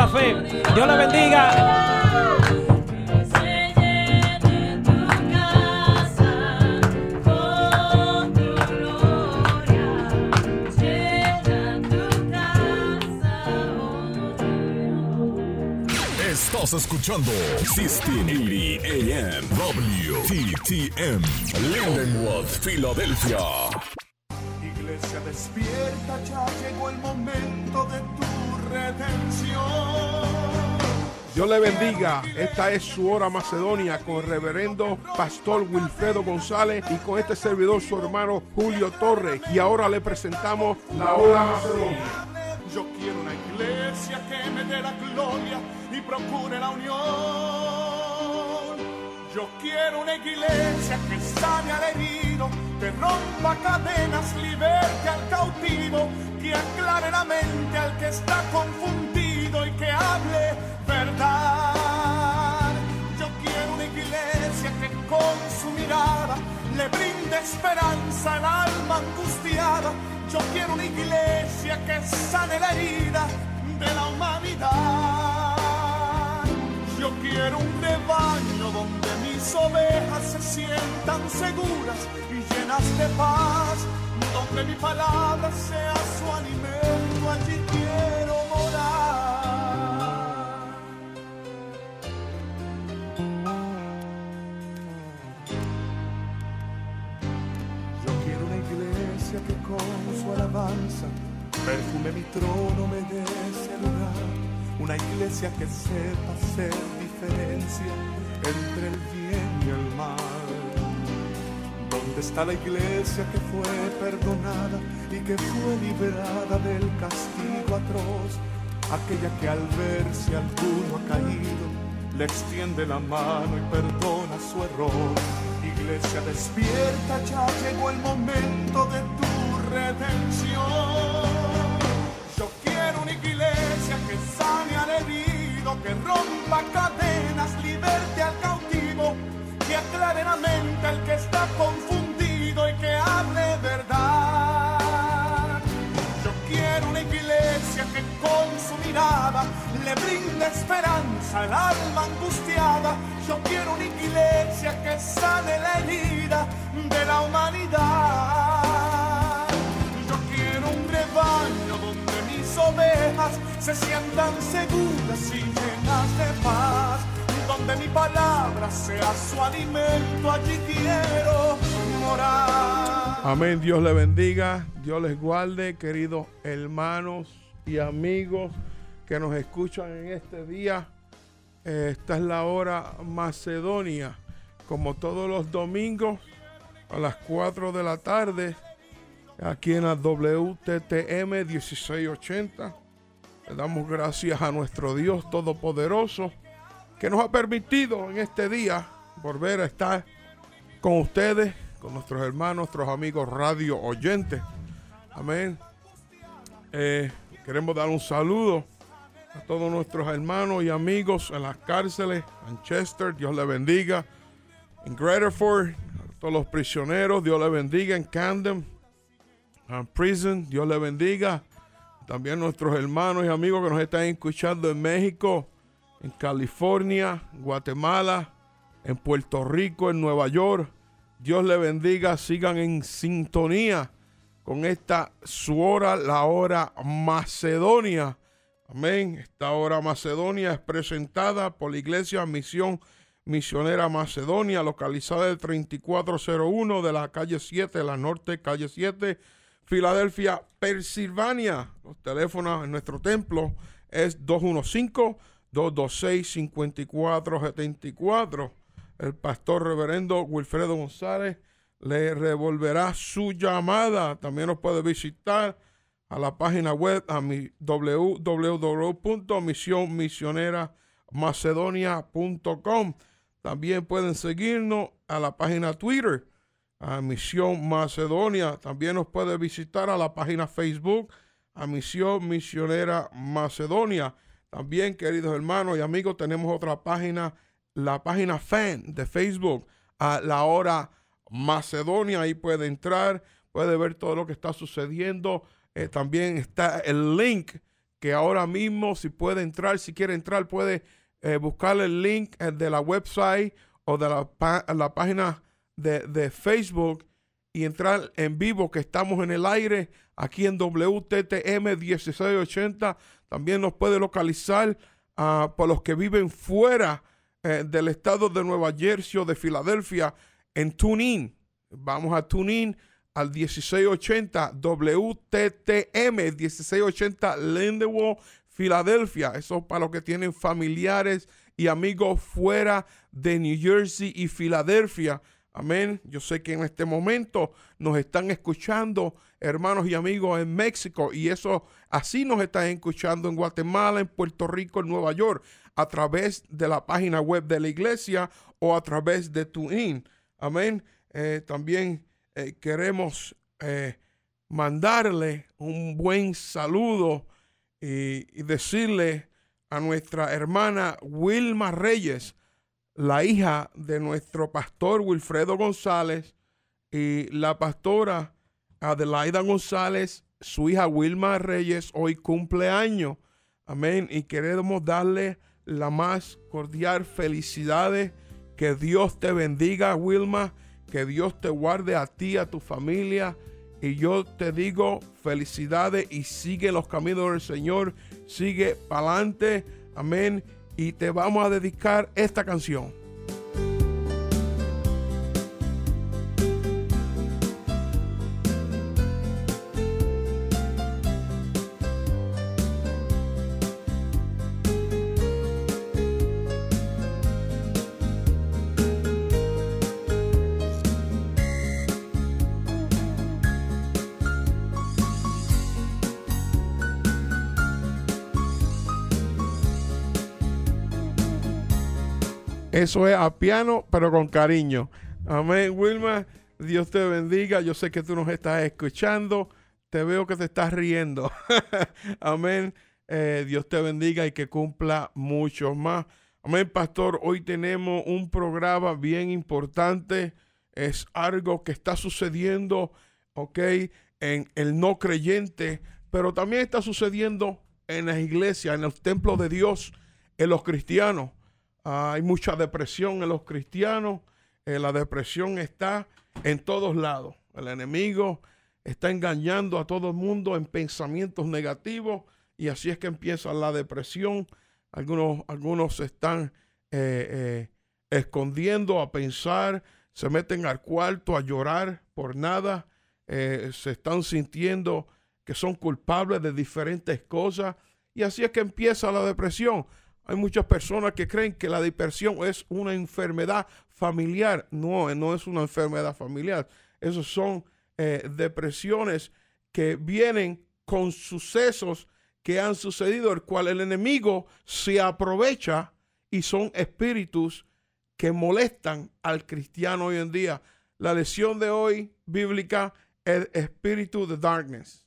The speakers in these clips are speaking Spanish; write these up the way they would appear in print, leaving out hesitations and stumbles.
la fe. Dios le bendiga. Estás escuchando 1680 AM WTTM Lindenwood, Filadelfia. Iglesia despierta, ya llegó el momento de tu redención. Dios le bendiga. Esta es su hora Macedonia con el reverendo Pastor Wilfredo González y con este servidor su hermano Julio Torres. Y ahora le presentamos la hora Macedonia. Yo quiero una iglesia que me dé la gloria y procure la unión. Yo quiero una iglesia que sane al herido, que rompa cadenas, liberte al cautivo, que aclare la mente al que está confundido y que hable verdad. Yo quiero una iglesia que con su mirada le brinde esperanza al alma angustiada. Yo quiero una iglesia que sane la herida de la humanidad. Yo quiero un rebaño donde mis ovejas se sientan seguras y llenas de paz, donde mi palabra sea su alimento, allí quiero morar. Yo quiero una iglesia que con su alabanza perfume mi trono, me dé ese lugar. Una iglesia que sepa hacer diferencia entre el bien y el mal. ¿Dónde está la iglesia que fue perdonada y que fue liberada del castigo atroz? Aquella que al ver si alguno ha caído le extiende la mano y perdona su error. Iglesia despierta, ya llegó el momento de tu redención. Yo quiero una iglesia que sane al herido, que rompa cadenas, liberte al cautivo, que aclare la mente al que está confundido y que hable verdad. Yo quiero una iglesia que con su mirada le brinde esperanza al alma angustiada. Yo quiero una iglesia que sane la herida de la humanidad. Yo quiero un rebaño donde mis ovejas se sientan seguras y llenas de paz, donde mi palabra sea su alimento, allí quiero morar. Amén. Dios le bendiga, Dios les guarde, queridos hermanos y amigos que nos escuchan en este día. Esta es la hora Macedonia, como todos los domingos a las 4 de la tarde, aquí en la WTTM 1680. Le damos gracias a nuestro Dios Todopoderoso que nos ha permitido en este día volver a estar con ustedes, con nuestros hermanos, nuestros amigos radio oyentes. Amén. Queremos dar un saludo a todos nuestros hermanos y amigos en las cárceles, en Chester, Dios le bendiga, en Graterford, a todos los prisioneros, Dios le bendiga, en Camden, en Prison, Dios le bendiga, también nuestros hermanos y amigos que nos están escuchando en México, en California, Guatemala, en Puerto Rico, en Nueva York, Dios le bendiga, sigan en sintonía con esta su hora, la hora Macedonia. Amén. Esta hora Macedonia es presentada por la Iglesia Misión Misionera Macedonia, localizada en el 3401 de la calle 7, la norte, calle 7, Filadelfia, Pensilvania. Los teléfonos en nuestro templo es 215-226-5474. El pastor reverendo Wilfredo González le revolverá su llamada. También nos puede visitar a la página web a www.misionmisioneramacedonia.com. También pueden seguirnos a la página Twitter, a Misión Macedonia. También nos puede visitar a la página Facebook, a Misión Misionera Macedonia. También, queridos hermanos y amigos, tenemos otra página, la página fan de Facebook, a la hora Macedonia. Ahí puede entrar, puede ver todo lo que está sucediendo. También está el link que ahora mismo, si puede entrar, si quiere entrar, puede buscar el link de la website o de la página de Facebook y entrar en vivo, que estamos en el aire aquí en WTTM 1680. También nos puede localizar por los que viven fuera del estado de Nueva Jersey o de Filadelfia en TuneIn. Vamos a TuneIn al 1680 WTTM 1680 Lindenwood, Filadelfia. Eso para los que tienen familiares y amigos fuera de New Jersey y Filadelfia. Amén. Yo sé que en este momento nos están escuchando hermanos y amigos en México, y eso así nos están escuchando en Guatemala, en Puerto Rico, en Nueva York, a través de la página web de la iglesia o a través de TuneIn. Amén. También queremos mandarle un buen saludo y decirle a nuestra hermana Wilma Reyes, la hija de nuestro pastor Wilfredo González, y la pastora Adelaida González, su hija Wilma Reyes, hoy cumpleaños. Amén. Y queremos darle la más cordial felicidades. Que Dios te bendiga, Wilma. Que Dios te guarde a ti, a tu familia. Y yo te digo felicidades y sigue los caminos del Señor. Sigue para adelante. Amén. Y te vamos a dedicar esta canción. Eso es a piano, pero con cariño. Amén, Wilma. Dios te bendiga. Yo sé que tú nos estás escuchando. Te veo que te estás riendo. Amén. Dios te bendiga y que cumpla mucho más. Amén, pastor. Hoy tenemos un programa bien importante. Es algo que está sucediendo, ok, en el no creyente, pero también está sucediendo en las iglesias, en los templos de Dios, en los cristianos. Hay mucha depresión en los cristianos. La depresión está en todos lados. El enemigo está engañando a todo el mundo en pensamientos negativos, y así es que empieza la depresión. Algunos se están escondiendo a pensar, se meten al cuarto a llorar por nada. Se están sintiendo que son culpables de diferentes cosas, y así es que empieza la depresión. Hay muchas personas que creen que la depresión es una enfermedad familiar. No es una enfermedad familiar. Esas son depresiones que vienen con sucesos que han sucedido, el cual el enemigo se aprovecha, y son espíritus que molestan al cristiano hoy en día. La lección de hoy bíblica es espíritu de darkness.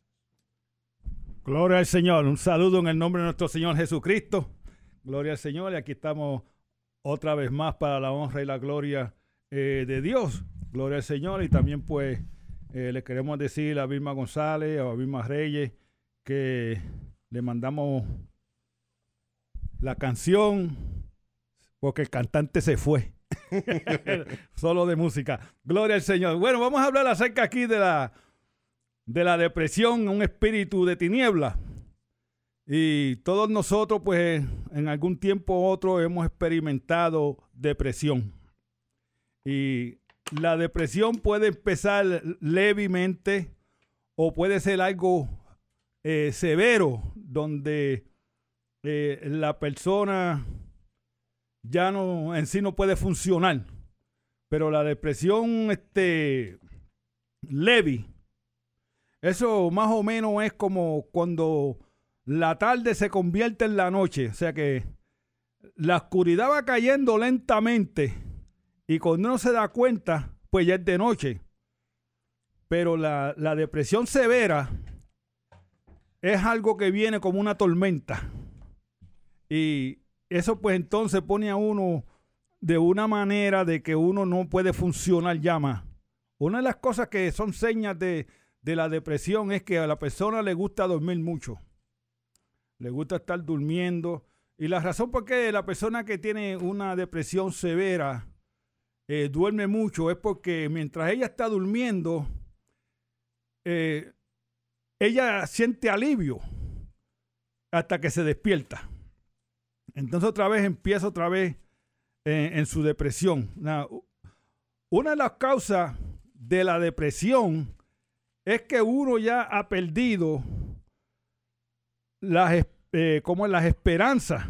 Gloria al Señor. Un saludo en el nombre de nuestro Señor Jesucristo. Gloria al Señor, y aquí estamos otra vez más para la honra y la gloria de Dios. Gloria al Señor. Y también pues le queremos decir a Vilma González o a Vilma Reyes que le mandamos la canción porque el cantante se fue. Solo de música. Gloria al Señor. Bueno, vamos a hablar acerca aquí de la depresión, un espíritu de tiniebla. Y todos nosotros, pues, en algún tiempo u otro hemos experimentado depresión. Y la depresión puede empezar levemente o puede ser algo severo, donde la persona ya no en sí no puede funcionar. Pero la depresión leve, eso más o menos es como cuando la tarde se convierte en la noche. O sea que la oscuridad va cayendo lentamente y cuando uno se da cuenta, pues ya es de noche. Pero la depresión severa es algo que viene como una tormenta. Y eso pues entonces pone a uno de una manera de que uno no puede funcionar ya más. Una de las cosas que son señas de la depresión es que a la persona le gusta dormir mucho. le gusta estar durmiendo. Y la razón por qué la persona que tiene una depresión severa duerme mucho es porque mientras ella está durmiendo, ella siente alivio hasta que se despierta. Entonces empieza otra vez en su depresión. Una de las causas de la depresión es que uno ya ha perdido las esperanzas.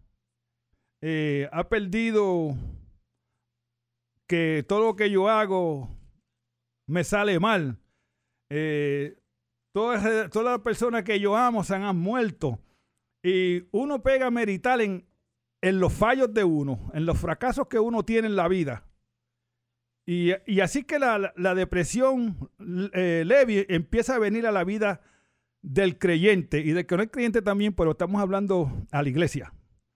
Ha perdido que todo lo que yo hago me sale mal. Todas las personas que yo amo se han muerto. Y uno pega a meditar en los fallos de uno, en los fracasos que uno tiene en la vida. Y así que la depresión leve empieza a venir a la vida del creyente y del que no es creyente también, pero estamos hablando a la iglesia.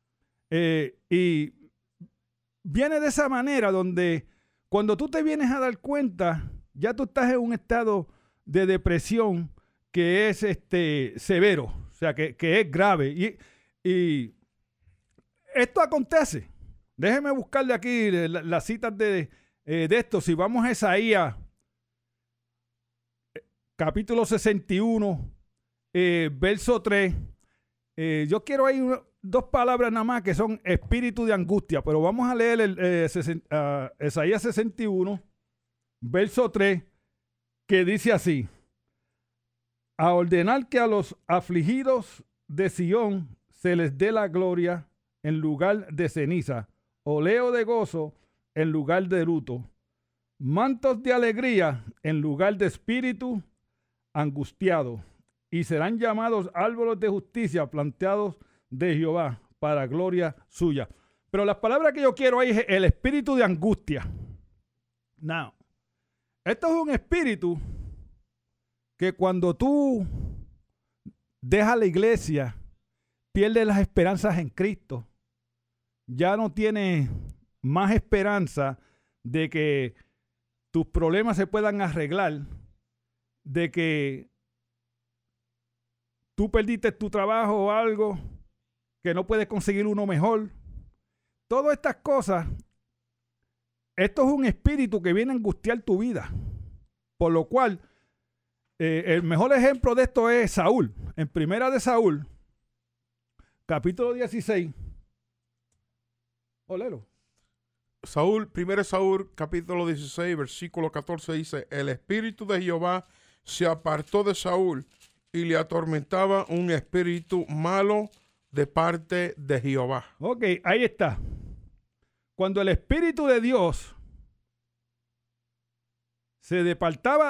Y viene de esa manera donde cuando tú te vienes a dar cuenta, ya tú estás en un estado de depresión que es severo, o sea, que es grave. Y esto acontece. Déjeme buscarle aquí las citas de esto. Si vamos a Isaías, capítulo 61, verso 3, yo quiero ahí dos palabras nada más que son espíritu de angustia, pero vamos a leer Isaías 61, verso 3, que dice así: a ordenar que a los afligidos de Sión se les dé la gloria en lugar de ceniza, oleo de gozo en lugar de luto, mantos de alegría en lugar de espíritu angustiado, y serán llamados árboles de justicia plantados de Jehová para gloria suya. Pero las palabras que yo quiero ahí es el espíritu de angustia. Now, esto es un espíritu que cuando tú dejas la iglesia, pierdes las esperanzas en Cristo, ya no tienes más esperanza de que tus problemas se puedan arreglar, de que tú perdiste tu trabajo o algo, que no puedes conseguir uno mejor. Todas estas cosas, esto es un espíritu que viene a angustiar tu vida. Por lo cual, el mejor ejemplo de esto es Saúl. En Primera de Saúl, capítulo 16. Olero. Primera de Saúl, capítulo 16, versículo 14 dice: el espíritu de Jehová se apartó de Saúl y le atormentaba un espíritu malo de parte de Jehová. Ok, ahí está. Cuando el espíritu de Dios se departó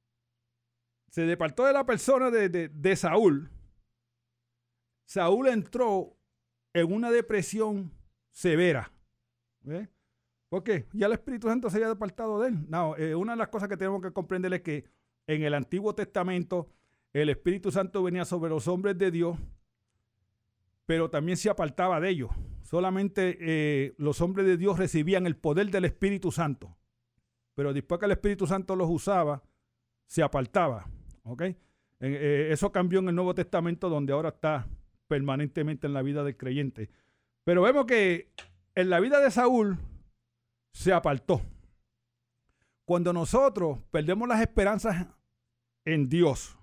de la persona de Saúl, Saúl entró en una depresión severa. ¿Ve? ¿Por qué? Ya el Espíritu Santo se había apartado de él. No, una de las cosas que tenemos que comprender es que en el Antiguo Testamento el Espíritu Santo venía sobre los hombres de Dios, pero también se apartaba de ellos. Solamente los hombres de Dios recibían el poder del Espíritu Santo. Pero después que el Espíritu Santo los usaba, se apartaba. ¿Okay? Eso cambió en el Nuevo Testamento, donde ahora está permanentemente en la vida del creyente. Pero vemos que en la vida de Saúl se apartó. Cuando nosotros perdemos las esperanzas en Dios,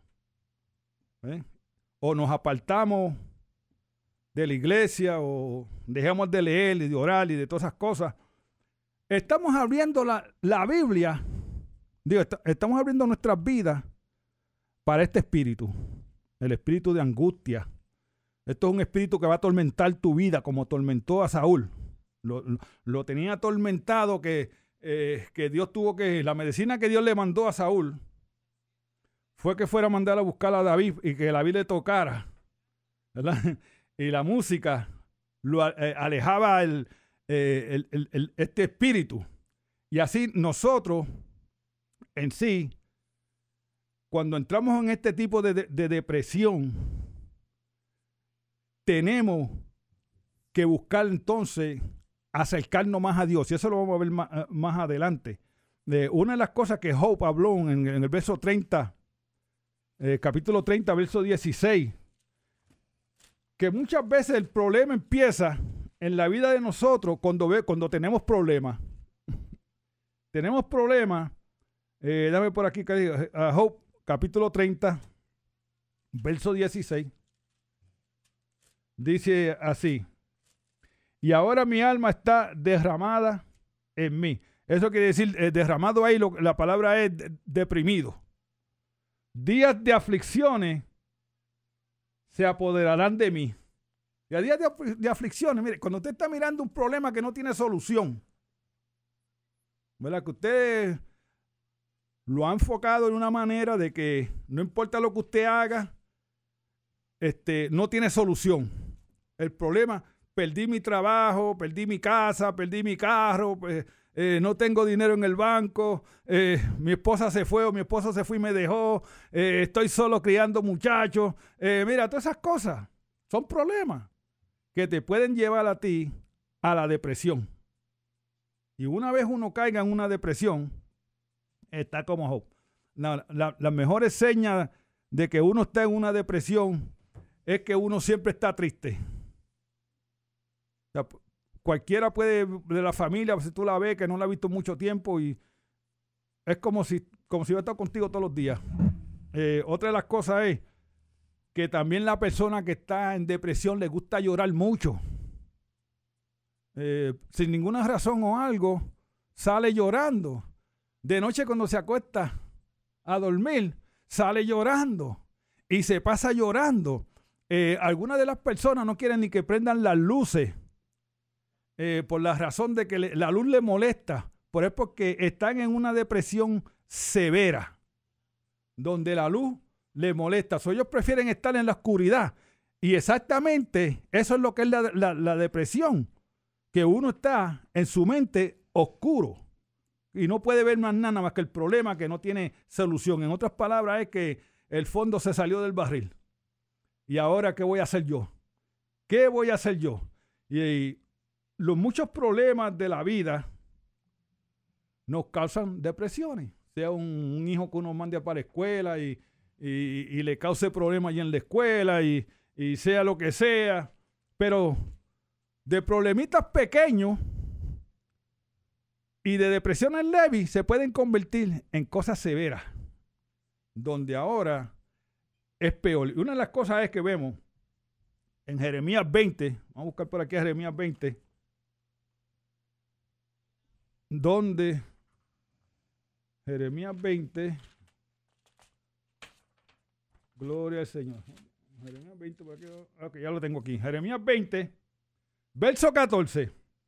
o nos apartamos de la iglesia, o dejamos de leer y de orar y de todas esas cosas, estamos abriendo la Biblia, estamos abriendo nuestras vidas para este espíritu, el espíritu de angustia. Esto es un espíritu que va a atormentar tu vida como atormentó a Saúl. Lo tenía atormentado que Dios tuvo que... La medicina que Dios le mandó a Saúl fue que fuera a mandar a buscar a David y que David le tocara, ¿verdad? Y la música lo alejaba este espíritu. Y así nosotros en sí, cuando entramos en este tipo de depresión, tenemos que buscar entonces acercarnos más a Dios. Y eso lo vamos a ver más adelante. Una de las cosas que Job habló en el verso 30, capítulo 30, verso 16, que muchas veces el problema empieza en la vida de nosotros cuando tenemos problemas. Tenemos problemas. Dame por aquí que diga, Job, capítulo 30, verso 16. Dice así: y ahora mi alma está derramada en mí. Eso quiere decir, derramado ahí, la palabra es deprimido. Días de aflicciones se apoderarán de mí. Y a días de aflicciones, mire, cuando usted está mirando un problema que no tiene solución, ¿verdad? Que usted lo ha enfocado en una manera de que no importa lo que usted haga, no tiene solución. El problema, perdí mi trabajo, perdí mi casa, perdí mi carro, no tengo dinero en el banco, mi esposa se fue o mi esposo se fue y me dejó, estoy solo criando muchachos. Mira, todas esas cosas son problemas que te pueden llevar a ti a la depresión. Y una vez uno caiga en una depresión, está como Job. Las mejores señas de que uno está en una depresión es que uno siempre está triste. O sea, cualquiera puede, de la familia, si tú la ves, que no la has visto mucho tiempo, y es como si yo estar contigo todos los días. Otra de las cosas es que también la persona que está en depresión le gusta llorar mucho. Sin ninguna razón o algo, sale llorando. De noche cuando se acuesta a dormir, sale llorando y se pasa llorando. Algunas de las personas no quieren ni que prendan las luces por la razón de que la luz le molesta, pero es porque están en una depresión severa, donde la luz le molesta. Ellos prefieren estar en la oscuridad. Y exactamente eso es lo que es la depresión, que uno está en su mente oscuro y no puede ver nada más que el problema que no tiene solución. En otras palabras, es que el fondo se salió del barril. ¿Y ahora qué voy a hacer yo? ¿Qué voy a hacer yo? Y los muchos problemas de la vida nos causan depresiones. Sea un hijo que uno mande para la escuela y le cause problemas allí en la escuela y sea lo que sea. Pero de problemitas pequeños y de depresiones leves se pueden convertir en cosas severas, donde ahora es peor. Y una de las cosas es que vemos en Jeremías 20, vamos a buscar por aquí a Jeremías 20, donde Jeremías 20, gloria al Señor. Jeremías 20, por aquí, ok, ya lo tengo aquí. Jeremías 20, verso 14,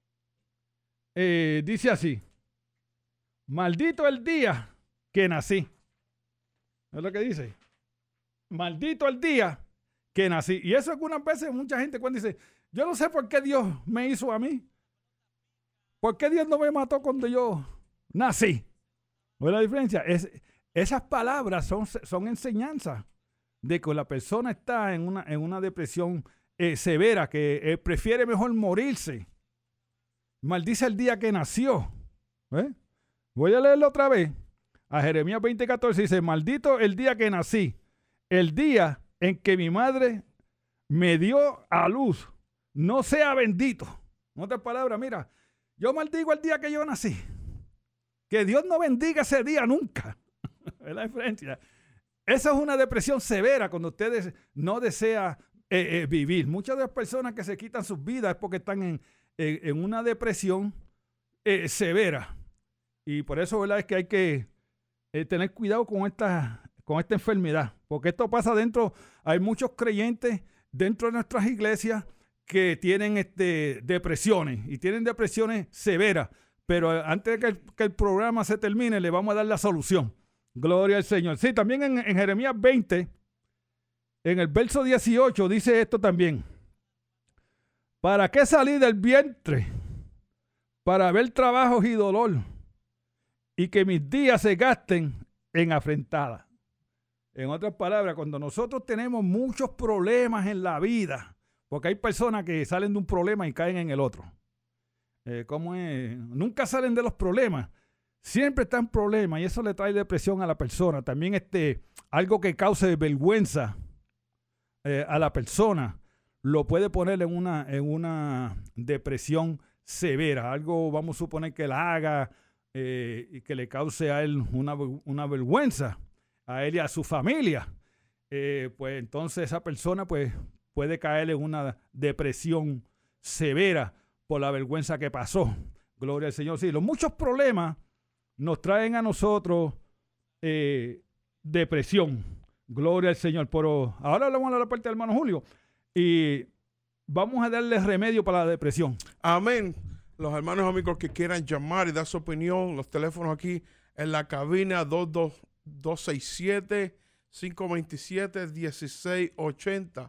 dice así: maldito el día que nací. ¿Es lo que dice? Maldito el día que nací. Y eso algunas veces mucha gente cuando dice, yo no sé por qué Dios me hizo a mí. ¿Por qué Dios no me mató cuando yo nací? ¿No es la diferencia? Esas palabras son enseñanzas de que la persona está en una depresión severa, que prefiere mejor morirse. Maldice el día que nació. Voy a leerlo otra vez. A Jeremías 20:14 dice: maldito el día que nací, el día en que mi madre me dio a luz, no sea bendito. En otras palabras, mira, yo maldigo el día que yo nací. Que Dios no bendiga ese día nunca. Es la diferencia. Esa es una depresión severa cuando usted no desea vivir. Muchas de las personas que se quitan sus vidas es porque están en una depresión severa. Y por eso, ¿verdad?, es que hay que tener cuidado con esta enfermedad. Porque esto pasa dentro, hay muchos creyentes dentro de nuestras iglesias que tienen depresiones y tienen depresiones severas. Pero antes de que el programa se termine, le vamos a dar la solución. Gloria al Señor. Sí, también en Jeremías 20, en el verso 18, dice esto también: ¿para qué salí del vientre? Para ver trabajos y dolor, y que mis días se gasten en afrentada. En otras palabras, cuando nosotros tenemos muchos problemas en la vida, porque hay personas que salen de un problema y caen en el otro. ¿Cómo es? Nunca salen de los problemas. Siempre están problemas y eso le trae depresión a la persona. También algo que cause vergüenza a la persona. lo puede poner en una depresión severa. Algo, vamos a suponer que la haga y que le cause a él una vergüenza, a él y a su familia. Pues entonces esa persona pues puede caer en una depresión severa por la vergüenza que pasó. Gloria al Señor. Sí, los muchos problemas nos traen a nosotros depresión. Gloria al Señor. Pero ahora hablamos de la parte del hermano Julio y vamos a darle remedio para la depresión. Amén. Los hermanos amigos que quieran llamar y dar su opinión, los teléfonos aquí en la cabina 267-527-1680.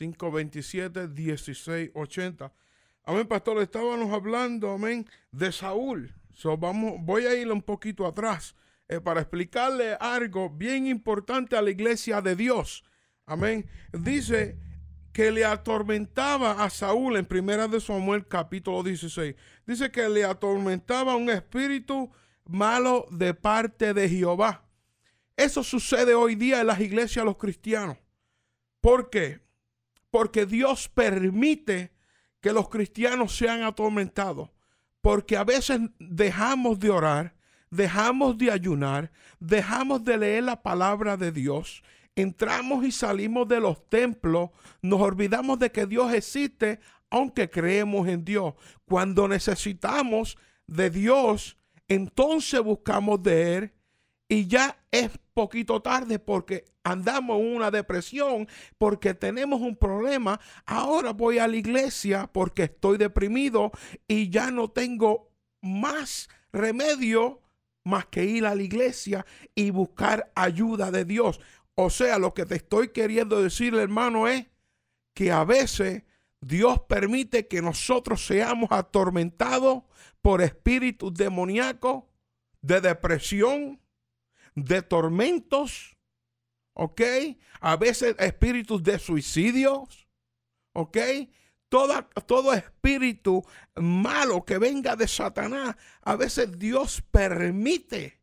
527-1680. Amén, pastor. Estábamos hablando, amén, de Saúl. Voy a ir un poquito atrás para explicarle algo bien importante a la iglesia de Dios. Amén. Dice que le atormentaba a Saúl en 1 de Samuel capítulo 16. Dice que le atormentaba un espíritu malo de parte de Jehová. Eso sucede hoy día en las iglesias de los cristianos. ¿Por qué? Porque Dios permite que los cristianos sean atormentados. Porque a veces dejamos de orar, dejamos de ayunar, dejamos de leer la palabra de Dios. Entramos y salimos de los templos, nos olvidamos de que Dios existe, aunque creemos en Dios. Cuando necesitamos de Dios, entonces buscamos de Él y ya es poquito tarde porque andamos en una depresión, porque tenemos un problema. Ahora voy a la iglesia porque estoy deprimido y ya no tengo más remedio más que ir a la iglesia y buscar ayuda de Dios. O sea, lo que te estoy queriendo decir, hermano, es que a veces Dios permite que nosotros seamos atormentados por espíritus demoníacos, de depresión, de tormentos, ¿ok? A veces espíritus de suicidios, ¿ok? Todo espíritu malo que venga de Satanás, a veces Dios permite.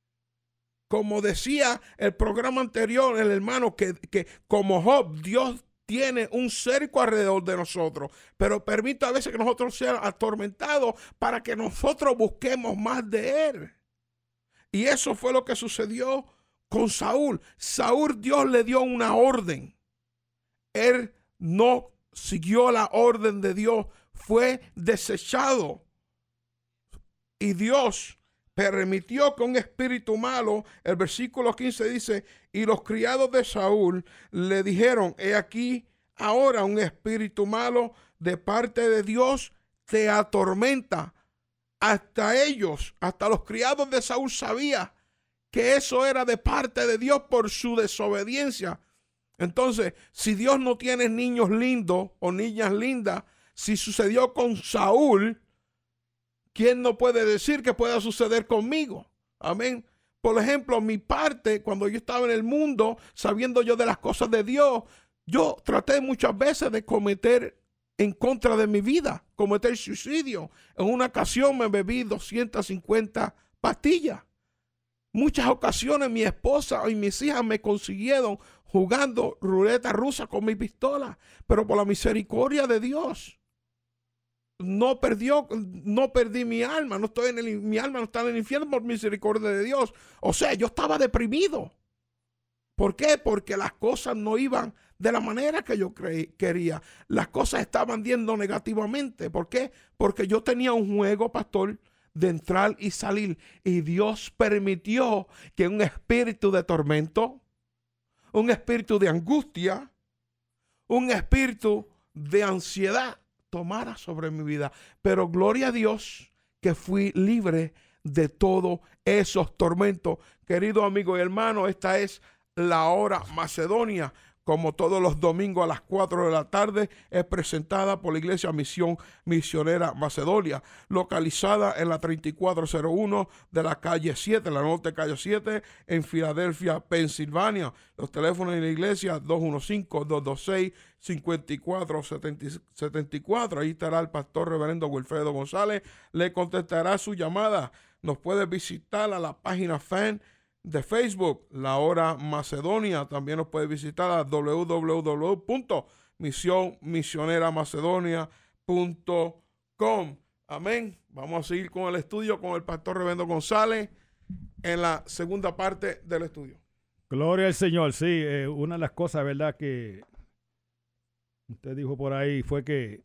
Como decía el programa anterior, el hermano, que como Job, Dios tiene un cerco alrededor de nosotros, pero permite a veces que nosotros seamos atormentados para que nosotros busquemos más de Él. Y eso fue lo que sucedió con Saúl. Saúl, Dios le dio una orden. Él no siguió la orden de Dios, fue desechado. Y Dios permitió que un espíritu malo, el versículo 15 dice, y los criados de Saúl le dijeron, he aquí ahora un espíritu malo de parte de Dios te atormenta. Hasta ellos, hasta los criados de Saúl sabía que eso era de parte de Dios por su desobediencia. Entonces, si Dios no tiene niños lindos o niñas lindas, si sucedió con Saúl, ¿quién no puede decir que pueda suceder conmigo? Amén. Por ejemplo, mi parte, cuando yo estaba en el mundo, sabiendo yo de las cosas de Dios, yo traté muchas veces de cometer en contra de mi vida, cometer suicidio. En una ocasión me bebí 250 pastillas. Muchas ocasiones mi esposa y mis hijas me consiguieron jugando ruleta rusa con mi pistola, pero por la misericordia de Dios no perdí mi alma, mi alma no está en el infierno por misericordia de Dios. O sea, yo estaba deprimido. ¿Por qué? Porque las cosas no iban de la manera que yo quería. Las cosas estaban yendo negativamente. ¿Por qué? Porque yo tenía un juego, pastor, de entrar y salir. Y Dios permitió que un espíritu de tormento, un espíritu de angustia, un espíritu de ansiedad tomara sobre mi vida. Pero gloria a Dios que fui libre de todos esos tormentos. Querido amigo y hermano, esta es la hora Macedonia. Como todos los domingos a las 4 de la tarde, es presentada por la Iglesia Misión Misionera Macedonia, localizada en la 3401 de la calle 7, la norte calle 7, en Filadelfia, Pensilvania. Los teléfonos de la iglesia, 215-226-5474. Ahí estará el pastor reverendo Wilfredo González. Le contestará su llamada. Nos puede visitar a la página fan de Facebook, La Hora Macedonia. También nos puede visitar a www.misionera.org. misionmisioneramacedonia.com. Amén. Vamos a seguir con el estudio con el pastor Reverendo González en la segunda parte del estudio. Gloria al Señor. Sí, una de las cosas, ¿verdad?, que usted dijo por ahí fue que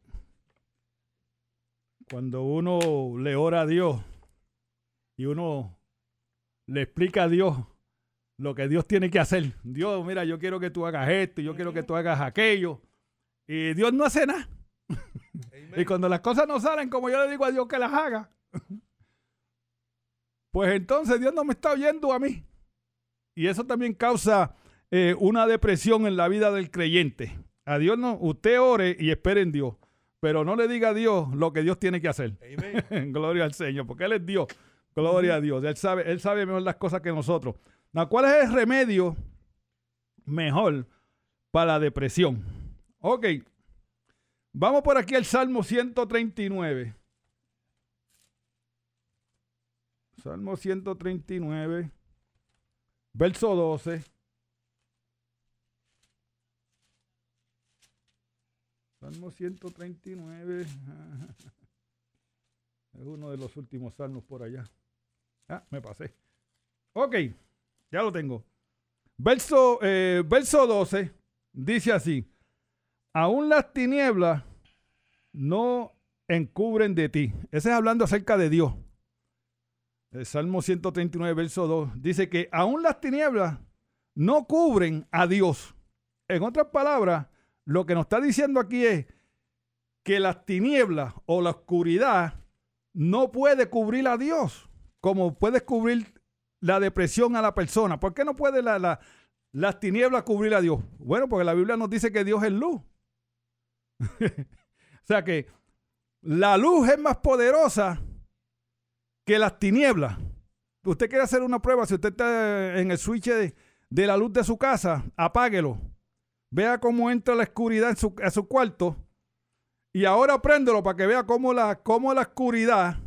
cuando uno le ora a Dios y uno le explica a Dios lo que Dios tiene que hacer. Dios, mira, yo quiero que tú hagas esto, yo quiero que tú hagas aquello. Y Dios no hace nada. Y cuando las cosas no salen como yo le digo a Dios que las haga, pues entonces Dios no me está oyendo a mí. Y eso también causa una depresión en la vida del creyente. A Dios no, usted ore y espere en Dios, pero no le diga a Dios lo que Dios tiene que hacer. Gloria al Señor, porque Él es Dios. Gloria a Dios. Él sabe mejor las cosas que nosotros. ¿Cuál es el remedio mejor para la depresión? Ok. Vamos por aquí al Salmo 139. Salmo 139, verso 12. Salmo 139. Es uno de los últimos salmos por allá. Me pasé. Ok, ya lo tengo. Verso 12 dice así: aún las tinieblas no encubren de ti. Ese es hablando acerca de Dios. El Salmo 139, verso 2, dice que aún las tinieblas no cubren a Dios. En otras palabras, lo que nos está diciendo aquí es que las tinieblas o la oscuridad no puede cubrir a Dios, como puede cubrir la depresión a la persona. ¿Por qué no puede las tinieblas cubrir a Dios? Bueno, porque la Biblia nos dice que Dios es luz. O sea que la luz es más poderosa que las tinieblas. Usted quiere hacer una prueba, si usted está en el switch de la luz de su casa, apáguelo. Vea cómo entra la oscuridad a su cuarto y ahora préndelo para que vea cómo la oscuridad,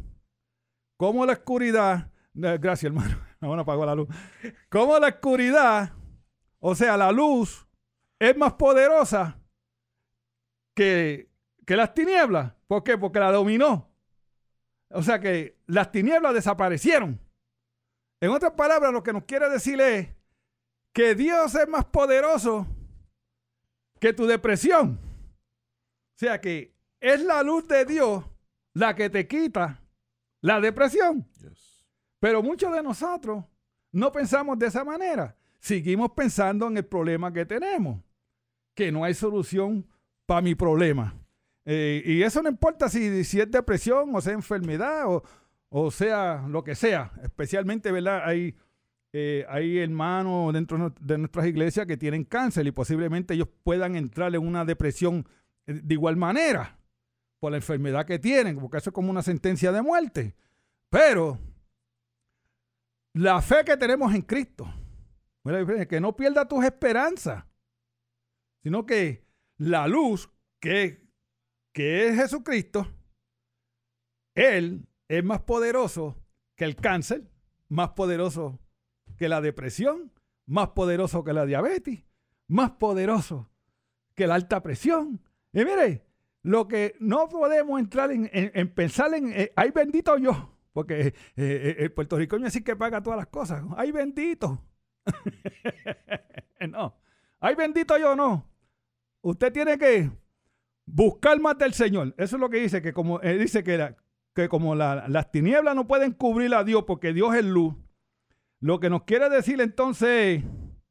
gracias hermano, no apagó la luz, cómo la oscuridad, o sea, la luz es más poderosa que las tinieblas. ¿Por qué? Porque la dominó. O sea que las tinieblas desaparecieron. En otras palabras, lo que nos quiere decir es que Dios es más poderoso que tu depresión. O sea que es la luz de Dios la que te quita la depresión. Yes. Pero muchos de nosotros no pensamos de esa manera. Seguimos pensando en el problema que tenemos, que no hay solución para mi problema. Y eso no importa si es depresión o sea enfermedad o sea lo que sea. Especialmente, ¿verdad? Hay hermanos dentro de nuestras iglesias que tienen cáncer y posiblemente ellos puedan entrar en una depresión de igual manera por la enfermedad que tienen, porque eso es como una sentencia de muerte. Pero la fe que tenemos en Cristo, que no pierda tus esperanzas, sino que la luz que es Jesucristo, Él es más poderoso que el cáncer, más poderoso que la depresión, más poderoso que la diabetes, más poderoso que la alta presión. Y mire, lo que no podemos entrar en pensar en, ay bendito yo, porque el puertorriqueño sí que paga todas las cosas. Ay bendito. No, ay bendito yo no. Usted tiene que buscar más del Señor. Eso es lo que dice, que como dice que como las tinieblas no pueden cubrir a Dios porque Dios es luz. Lo que nos quiere decir entonces es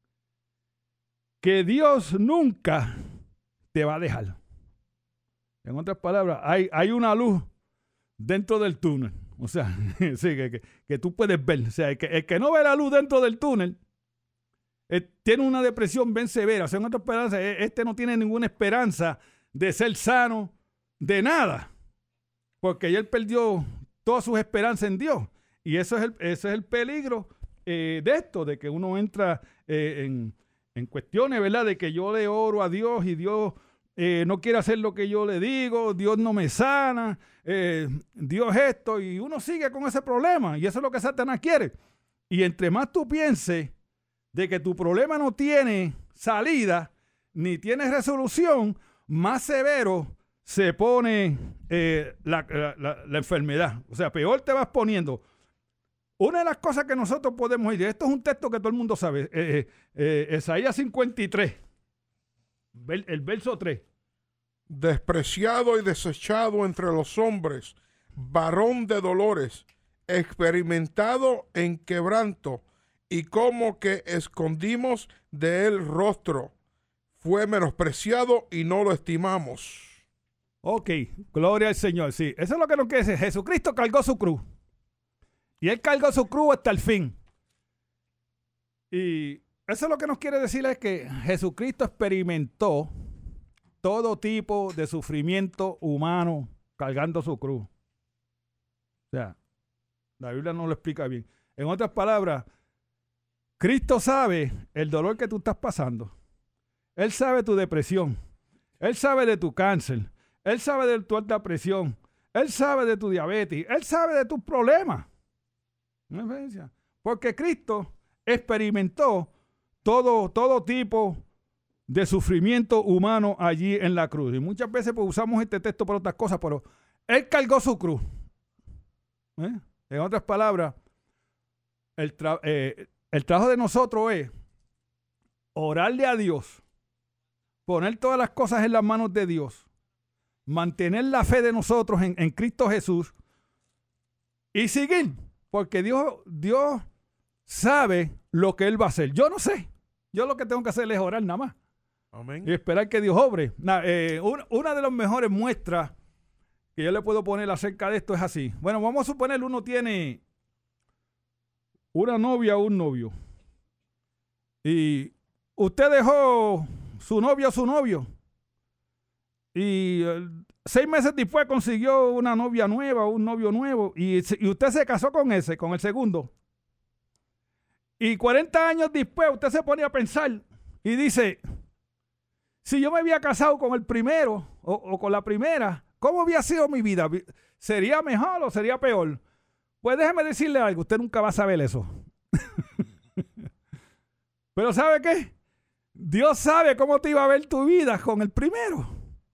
que Dios nunca te va a dejar. En otras palabras, hay una luz dentro del túnel. O sea, sí, que tú puedes ver. O sea, el que no ve la luz dentro del túnel tiene una depresión bien severa. O sea, en otras palabras, no tiene ninguna esperanza de ser sano, de nada. Porque ya él perdió todas sus esperanzas en Dios. Y ese es el peligro de esto, de que uno entra en cuestiones, ¿verdad? De que yo le oro a Dios y Dios no quiere hacer lo que yo le digo, Dios no me sana, Dios esto, y uno sigue con ese problema. Y eso es lo que Satanás quiere. Y entre más tú pienses de que tu problema no tiene salida, ni tiene resolución, más severo se pone la enfermedad. O sea, peor te vas poniendo. Una de las cosas que nosotros podemos ir, esto es un texto que todo el mundo sabe, Isaías 53, el verso 3. Despreciado y desechado entre los hombres, varón de dolores, experimentado en quebranto, y como que escondimos de él rostro, fue menospreciado y no lo estimamos. Ok, gloria al Señor, sí. Eso es lo que nos quiere decir. Jesucristo cargó su cruz. Y Él cargó su cruz hasta el fin. Y eso es lo que nos quiere decir, es que Jesucristo experimentó todo tipo de sufrimiento humano cargando su cruz. O sea, la Biblia no lo explica bien. En otras palabras, Cristo sabe el dolor que tú estás pasando. Él sabe tu depresión. Él sabe de tu cáncer. Él sabe de tu alta presión. Él sabe de tu diabetes. Él sabe de tus problemas. ¿No es diferencia? Porque Cristo experimentó todo tipo de sufrimiento humano allí en la cruz. Y muchas veces pues, usamos este texto para otras cosas, pero Él cargó su cruz. En otras palabras, el trabajo de nosotros es orarle a Dios, poner todas las cosas en las manos de Dios, mantener la fe de nosotros en Cristo Jesús y seguir. Porque Dios sabe lo que Él va a hacer. Yo no sé. Yo lo que tengo que hacer es orar nada más. Amén. Y esperar que Dios obre. Una de las mejores muestras que yo le puedo poner acerca de esto es así. Bueno, vamos a suponer uno tiene una novia o un novio. Y usted dejó su novia o su novio. Y 6 meses después consiguió una novia nueva o un novio nuevo y usted se casó con el segundo. Y 40 años después usted se pone a pensar y dice, si yo me había casado con el primero o con la primera, ¿cómo había sido mi vida? ¿Sería mejor o sería peor? Pues déjeme decirle algo, usted nunca va a saber eso. Pero ¿sabe qué? Dios sabe cómo te iba a ver tu vida con el primero.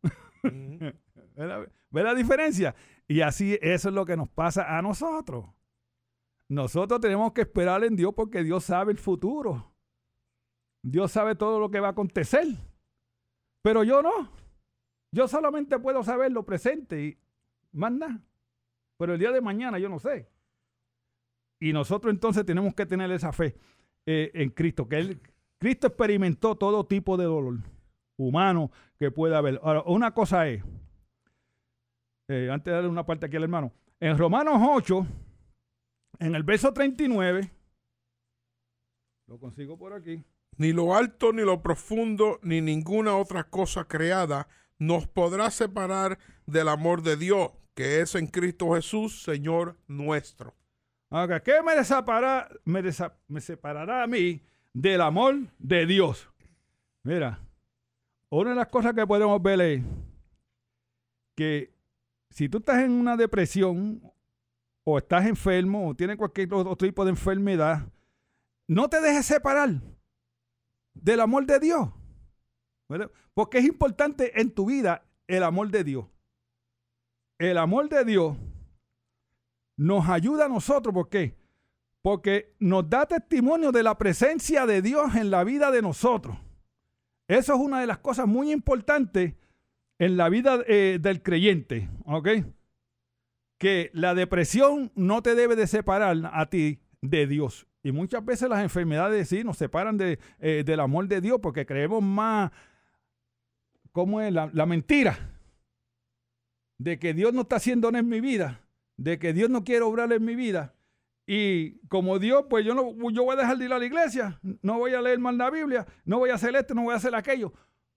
¿Ve la diferencia? Y así eso es lo que nos pasa a nosotros. Nosotros tenemos que esperar en Dios porque Dios sabe el futuro. Dios sabe todo lo que va a acontecer. Pero yo no. Yo solamente puedo saber lo presente y más nada. Pero el día de mañana yo no sé. Y nosotros entonces tenemos que tener esa fe en Cristo. Cristo experimentó todo tipo de dolor humano que pueda haber. Ahora, una cosa es, antes de darle una parte aquí al hermano, en Romanos 8, en el verso 39, lo consigo por aquí. Ni lo alto, ni lo profundo, ni ninguna otra cosa creada nos podrá separar del amor de Dios, que es en Cristo Jesús, Señor nuestro. Okay. ¿Qué me separará a mí del amor de Dios? Mira, una de las cosas que podemos ver es que si tú estás en una depresión o estás enfermo o tienes cualquier otro tipo de enfermedad, no te dejes separar del amor de Dios, ¿verdad? Porque es importante en tu vida el amor de Dios. El amor de Dios nos ayuda a nosotros. ¿Por qué? Porque nos da testimonio de la presencia de Dios en la vida de nosotros. Eso es una de las cosas muy importantes en la vida del creyente, ¿ok? Que la depresión no te debe de separar a ti de Dios. Y muchas veces las enfermedades sí nos separan del amor de Dios porque creemos más, ¿cómo es? La mentira de que Dios no está haciendo nada en mi vida, de que Dios no quiere obrar en mi vida. Y como Dios, pues yo voy a dejar de ir a la iglesia, no voy a leer más la Biblia, no voy a hacer esto, no voy a hacer aquello.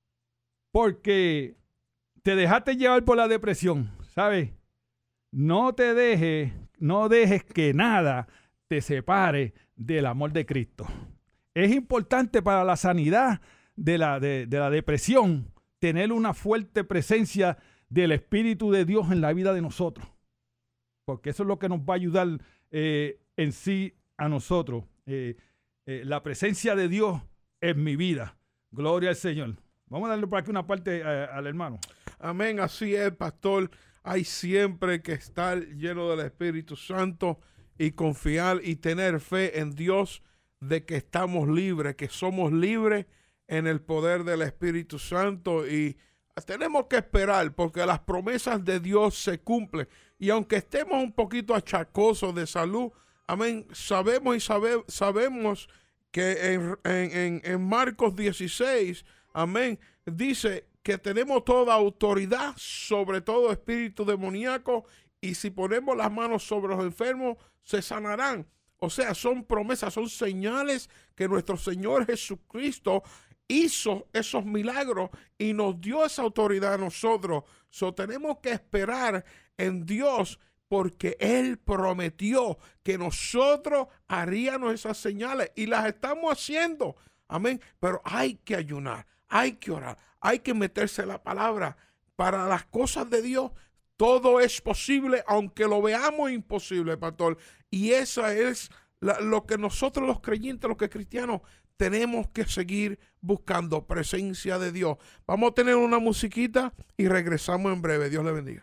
Porque te dejaste llevar por la depresión, ¿sabes? No dejes que nada te separe del amor de Cristo. Es importante para la sanidad de la depresión tener una fuerte presencia del Espíritu de Dios en la vida de nosotros. Porque eso es lo que nos va a ayudar en sí a nosotros. La presencia de Dios en mi vida. Gloria al Señor. Vamos a darle por aquí una parte al hermano. Amén, así es, pastor. Hay siempre que estar lleno del Espíritu Santo y confiar y tener fe en Dios de que estamos libres, que somos libres en el poder del Espíritu Santo, y tenemos que esperar porque las promesas de Dios se cumplen. Y aunque estemos un poquito achacosos de salud, amén, sabemos que en Marcos 16, amén, dice que tenemos toda autoridad sobre todo espíritu demoníaco, y si ponemos las manos sobre los enfermos, se sanarán. O sea, son promesas, son señales que nuestro Señor Jesucristo hizo esos milagros y nos dio esa autoridad a nosotros. Tenemos que esperar en Dios, porque Él prometió que nosotros haríamos esas señales y las estamos haciendo. Amén. Pero hay que ayunar, hay que orar, hay que meterse en la palabra. Para las cosas de Dios, todo es posible, aunque lo veamos imposible, pastor. Y esa es lo que nosotros los creyentes, los que cristianos, tenemos que seguir buscando, presencia de Dios. Vamos a tener una musiquita y regresamos en breve. Dios le bendiga.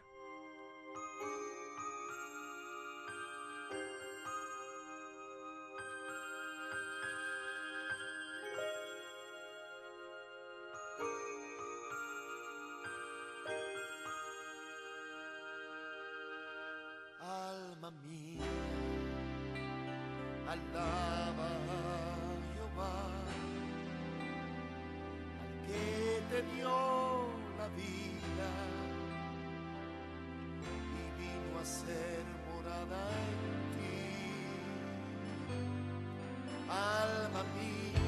Alma mía, alaba a Jehová, al que te dio la vida y vino a ser morada en ti. Alma mía,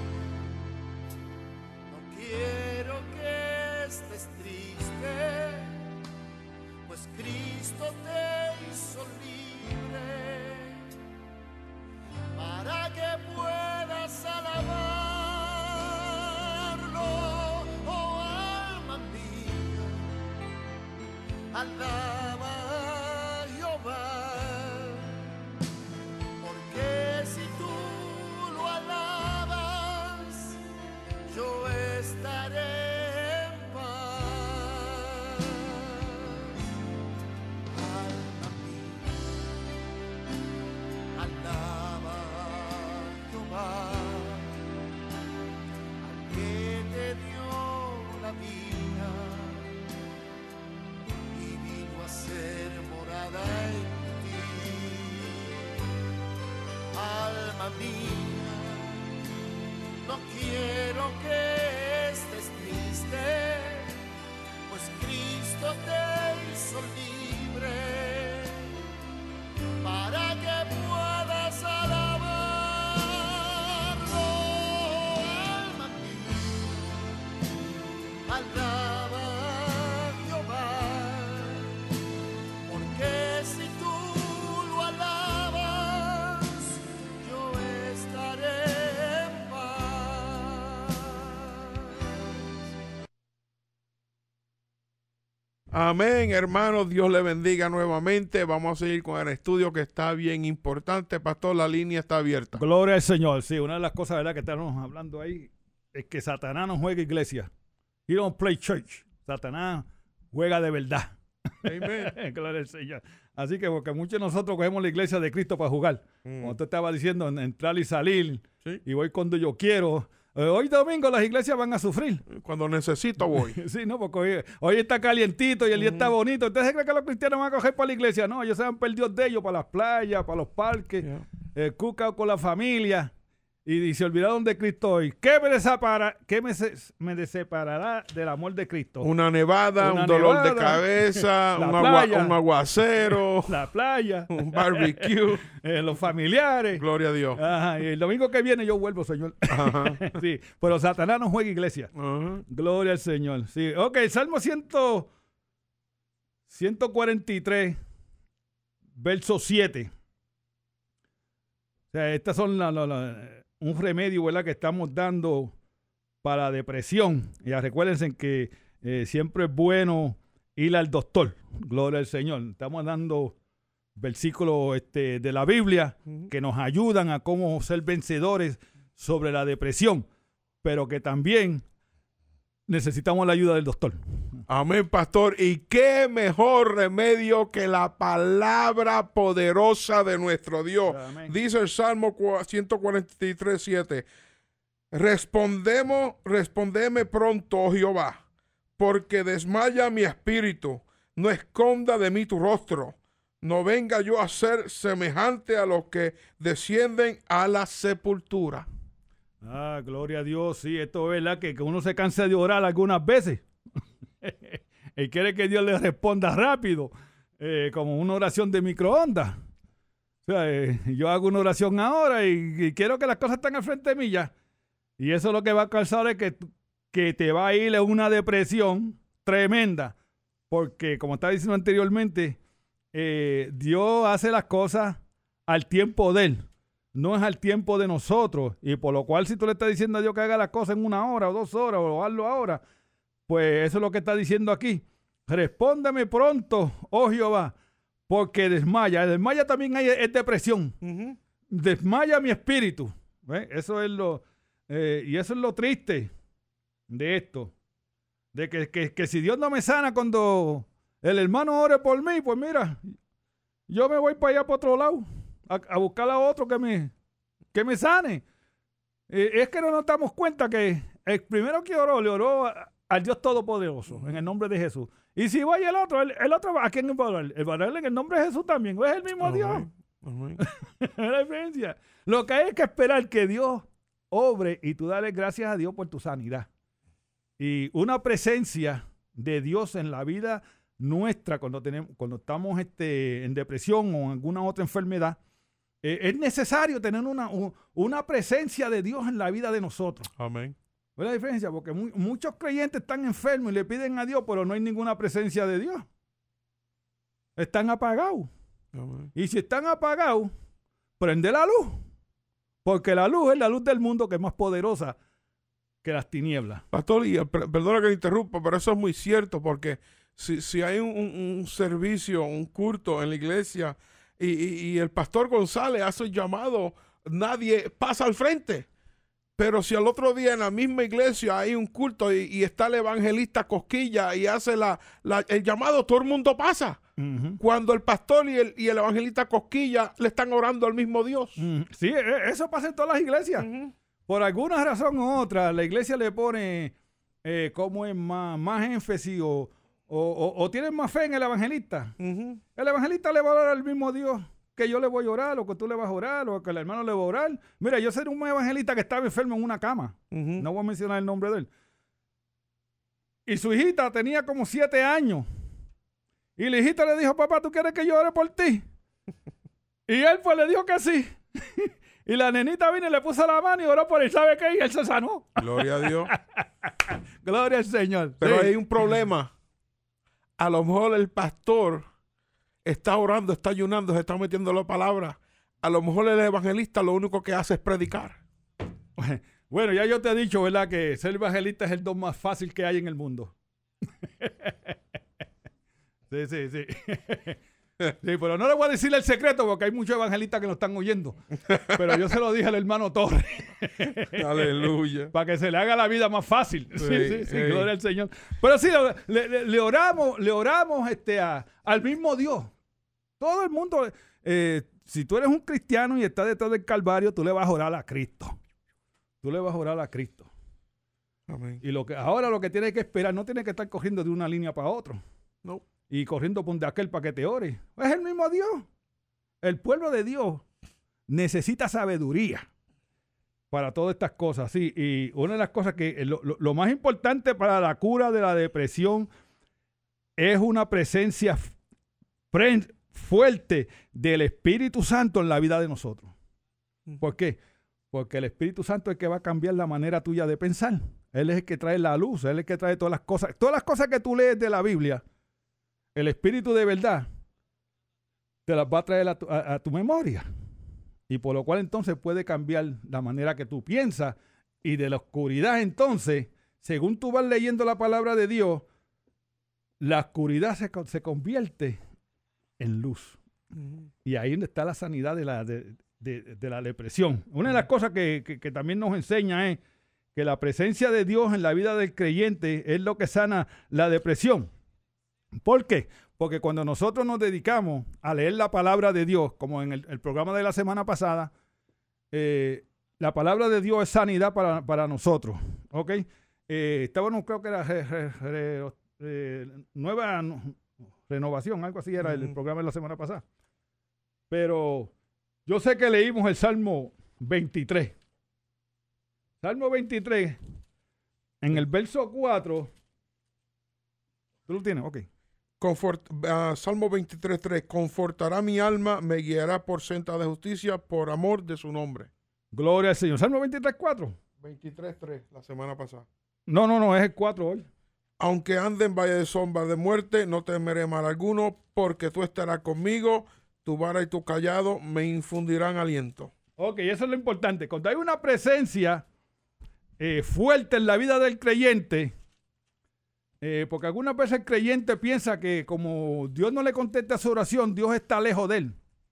no quiero que estés triste, pues Cristo te hizo libre para que puedas alabarlo. Oh alma mía, alaba a Jehová, porque si tú lo alabas, yo estaré en paz. Alma mía, alaba a Jehová, al que te dio la vida y vino a ser morada en ti. Alma mía, no quiero que estés triste, pues Cristo te hizo libre para que puedas alabarlo. Alma mía, alaba a Jehová, porque si tú lo alabas, yo estaré en paz. Amén, hermanos. Dios le bendiga nuevamente. Vamos a seguir con el estudio que está bien importante. Pastor, la línea está abierta. Gloria al Señor. Sí, una de las cosas, ¿verdad?, que estamos hablando ahí es que Satanás no juega iglesia. He don't play church. Satanás juega de verdad. Amén. Gloria al Señor. Así que porque muchos de nosotros cogemos la iglesia de Cristo para jugar. Como tú estabas diciendo, entrar y salir. Sí. Y voy cuando yo quiero. Hoy domingo las iglesias van a sufrir. Cuando necesito voy. Sí, no, porque hoy está calientito y el día está bonito. ¿Ustedes creen que los cristianos van a coger para la iglesia? No, ellos se han perdido de ellos para las playas, para los parques, cuca con la familia. Y se olvidaron de Cristo hoy. ¿Qué me separará del amor de Cristo? Una nevada, Una un dolor de nevada, cabeza, la un playa. aguacero, La playa, un barbecue. los familiares. Gloria a Dios. Ajá, y el domingo que viene yo vuelvo, Señor. Ajá. Sí, pero Satanás no juega iglesia. Ajá. Gloria al Señor. Sí, ok, Salmo 143, verso 7. O sea, estas son un remedio, ¿verdad?, que estamos dando para la depresión. Ya recuérdense que siempre es bueno ir al doctor. Gloria al Señor. Estamos dando versículos de la Biblia que nos ayudan a cómo ser vencedores sobre la depresión, pero que también necesitamos la ayuda del doctor. Amén, pastor. Y qué mejor remedio que la palabra poderosa de nuestro Dios. Amén. Dice el Salmo 143, 7. Respondeme pronto, oh Jehová, porque desmaya mi espíritu. No esconda de mí tu rostro. No venga yo a ser semejante a los que descienden a la sepultura. Ah, gloria a Dios. Sí, esto es verdad que uno se cansa de orar algunas veces. Él quiere que Dios le responda rápido, como una oración de microondas. O sea, yo hago una oración ahora y quiero que las cosas estén al frente de mí ya. Y eso lo que va a causar es que te va a ir en una depresión tremenda. Porque, como estaba diciendo anteriormente, Dios hace las cosas al tiempo de Él. No es al tiempo de nosotros. Y por lo cual, si tú le estás diciendo a Dios que haga las cosas en 1 hora o 2 horas o hazlo ahora, pues eso es lo que está diciendo aquí. Respóndeme pronto, oh Jehová, porque desmaya. Desmaya también es depresión. Uh-huh. Desmaya mi espíritu. Eso es y eso es lo triste de esto. De que si Dios no me sana cuando el hermano ore por mí, pues mira, yo me voy para allá, para otro lado, a buscar a otro que me sane. Es que no nos damos cuenta que el primero que oró, le oró al Dios Todopoderoso, en el nombre de Jesús. Y si voy el otro, ¿a quién va a orar? El va a orar en el nombre de Jesús también. Es el mismo Dios. Amén. Es la diferencia. Lo que hay que esperar que Dios obre y tú dale gracias a Dios por tu sanidad. Y una presencia de Dios en la vida nuestra cuando estamos en depresión o en alguna otra enfermedad, es necesario tener una presencia de Dios en la vida de nosotros. Amén. ¿Ves la diferencia? Porque muchos creyentes están enfermos y le piden a Dios, pero no hay ninguna presencia de Dios. Están apagados. Amén. Y si están apagados, prende la luz. Porque la luz es la luz del mundo, que es más poderosa que las tinieblas. Pastor, y perdona que me interrumpa, pero eso es muy cierto, porque si hay un servicio, un culto en la iglesia y el pastor González hace un llamado, nadie pasa al frente. Pero si al otro día en la misma iglesia hay un culto y está el evangelista Cosquilla y hace el llamado, todo el mundo pasa. Uh-huh. Cuando el pastor y el evangelista Cosquilla le están orando al mismo Dios. Uh-huh. Sí, eso pasa en todas las iglesias. Uh-huh. Por alguna razón u otra, la iglesia le pone como es más énfasis o tienen más fe en el evangelista. Uh-huh. El evangelista le va a orar al mismo Dios que yo le voy a orar, o que tú le vas a orar, o que el hermano le va a orar. Mira, yo soy un evangelista que estaba enfermo en una cama. Uh-huh. No voy a mencionar el nombre de él. Y su hijita tenía como 7 años. Y la hijita le dijo, papá, ¿tú quieres que yo ore por ti? Y él pues le dijo que sí. Y la nenita vino y le puso la mano y oró por él. ¿Sabe qué? Y él se sanó. Gloria a Dios. Gloria al Señor. Pero Sí. hay un problema. A lo mejor el pastor está orando, está ayunando, se está metiendo la palabra. A lo mejor el evangelista lo único que hace es predicar. Bueno, ya yo te he dicho, ¿verdad? Que ser evangelista es el don más fácil que hay en el mundo. Sí. Sí, pero no le voy a decir el secreto porque hay muchos evangelistas que nos están oyendo. Pero yo se lo dije al hermano Torres. Aleluya. Para que se le haga la vida más fácil. Sí, Sí. gloria al Señor. Pero sí, le oramos al mismo Dios. Todo el mundo, si tú eres un cristiano y estás detrás del Calvario, tú le vas a orar a Cristo. Tú le vas a orar a Cristo. Amén. Y ahora lo que tienes que esperar, no tienes que estar corriendo de una línea para otra. No. Y corriendo por de aquel para que te ore. Es el mismo Dios. El pueblo de Dios necesita sabiduría para todas estas cosas. Sí, y una de las cosas que lo más importante para la cura de la depresión es una presencia fuerte del Espíritu Santo en la vida de nosotros. ¿Por qué? Porque el Espíritu Santo es el que va a cambiar la manera tuya de pensar. Él es el que trae la luz, Él es el que trae todas las cosas. Todas las cosas que tú lees de la Biblia, el Espíritu de verdad te las va a traer a tu memoria. Y por lo cual entonces puede cambiar la manera que tú piensas. Y de la oscuridad entonces, según tú vas leyendo la palabra de Dios, la oscuridad se convierte en luz. Uh-huh. Y ahí está la sanidad de la depresión. Una de las cosas que también nos enseña es que la presencia de Dios en la vida del creyente es lo que sana la depresión. ¿Por qué? Porque cuando nosotros nos dedicamos a leer la palabra de Dios, como en el programa de la semana pasada, la palabra de Dios es sanidad para nosotros. ¿Ok? Estábamos, creo que era nueva renovación, algo así era el programa de la semana pasada. Pero yo sé que leímos el Salmo 23. Salmo 23, en el verso 4. ¿Tú lo tienes? Ok. Salmo 23:3. Confortará mi alma, me guiará por senda de justicia, por amor de su nombre. Gloria al Señor. Salmo 23:4. 23:3, la semana pasada. No, es el 4 hoy. Aunque ande en valle de sombra de muerte, no temeré mal alguno, porque tú estarás conmigo, tu vara y tu callado me infundirán aliento. Ok, eso es lo importante. Cuando hay una presencia fuerte en la vida del creyente, porque algunas veces el creyente piensa que como Dios no le contesta su oración, Dios está lejos de él.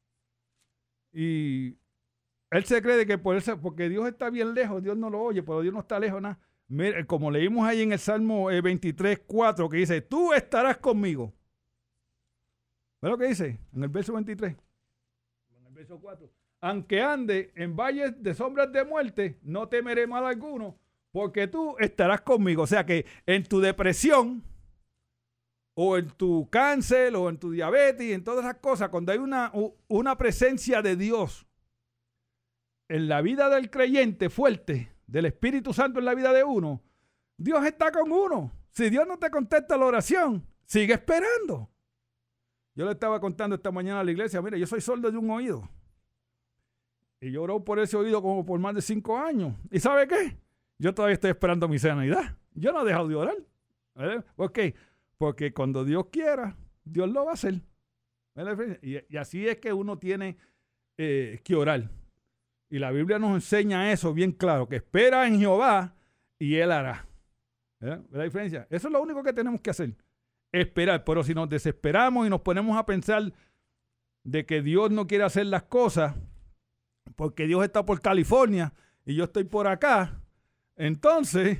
Y él se cree que porque Dios está bien lejos, Dios no lo oye, pero Dios no está lejos nada. Mira, como leímos ahí en el Salmo 23:4, que dice, tú estarás conmigo. ¿Ves lo que dice? En el verso 23. En el verso 4. Aunque ande en valles de sombras de muerte, no temeré mal alguno, porque tú estarás conmigo. O sea que en tu depresión, o en tu cáncer, o en tu diabetes, en todas esas cosas, cuando hay una presencia de Dios en la vida del creyente fuerte, del Espíritu Santo en la vida de uno, Dios está con uno. Si Dios no te contesta la oración, sigue esperando. Yo le estaba contando esta mañana a la iglesia, mira, yo soy sordo de un oído. Y yo oro por ese oído como por más de 5 años. ¿Y sabe qué? Yo todavía estoy esperando mi sanidad. Yo no he dejado de orar. ¿Por qué? Porque cuando Dios quiera, Dios lo va a hacer. Y así es que uno tiene que orar. Y la Biblia nos enseña eso bien claro, que espera en Jehová y Él hará. ¿Ves la diferencia? Eso es lo único que tenemos que hacer. Esperar. Pero si nos desesperamos y nos ponemos a pensar de que Dios no quiere hacer las cosas porque Dios está por California y yo estoy por acá, entonces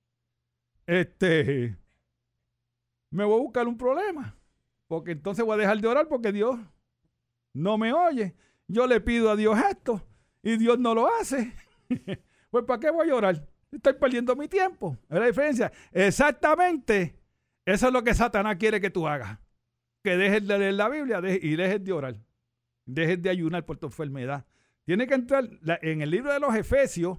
me voy a buscar un problema, porque entonces voy a dejar de orar porque Dios no me oye. Yo le pido a Dios esto y Dios no lo hace. Pues ¿para qué voy a orar? Estoy perdiendo mi tiempo. ¿Es la diferencia? Exactamente. Eso es lo que Satanás quiere que tú hagas. Que dejes de leer la Biblia y dejes de orar. Dejes de ayunar por tu enfermedad. Tiene que entrar en el libro de los Efesios.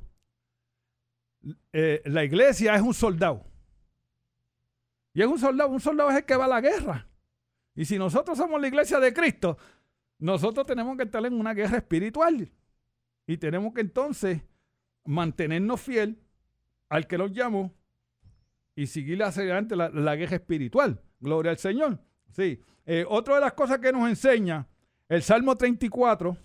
La iglesia es un soldado. Y es un soldado es el que va a la guerra. Y si nosotros somos la iglesia de Cristo, nosotros tenemos que estar en una guerra espiritual. Y tenemos que entonces mantenernos fiel al que nos llamó y seguir hacia adelante la guerra espiritual. Gloria al Señor. Sí. Otra de las cosas que nos enseña el Salmo 34,